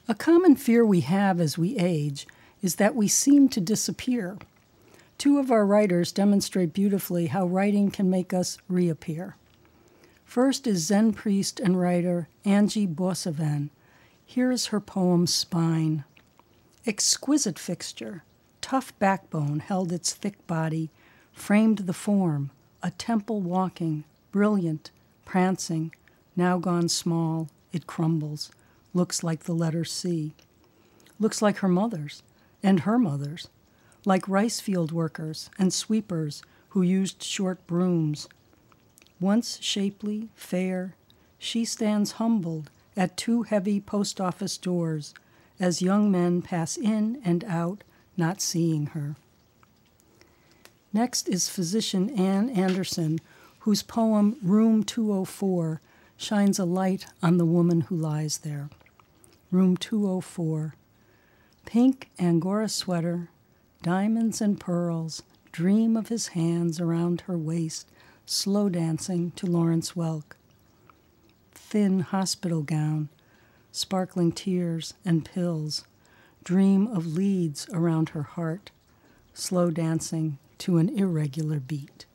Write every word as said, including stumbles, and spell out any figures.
A common fear we have as we age is that we seem to disappear. Two of our writers demonstrate beautifully how writing can make us reappear. First is Zen priest and writer Angie Boissevain. Here is her poem, Spine. Exquisite fixture, tough backbone held its thick body, framed the form, a temple walking, brilliant, prancing, now gone small, it crumbles, looks like the letter C. Looks like her mother's, and her mother's, like rice field workers and sweepers who used short brooms. Once shapely, fair, she stands humbled at two heavy post office doors as young men pass in and out, not seeing her. Next is physician Anne Anderson, whose poem Room two oh four shines a light on the woman who lies there. Room two oh four. Pink Angora sweater, diamonds and pearls, dream of his hands around her waist, slow dancing to Lawrence Welk. Thin hospital gown, sparkling tears and pills, dream of leads around her heart, slow dancing to an irregular beat.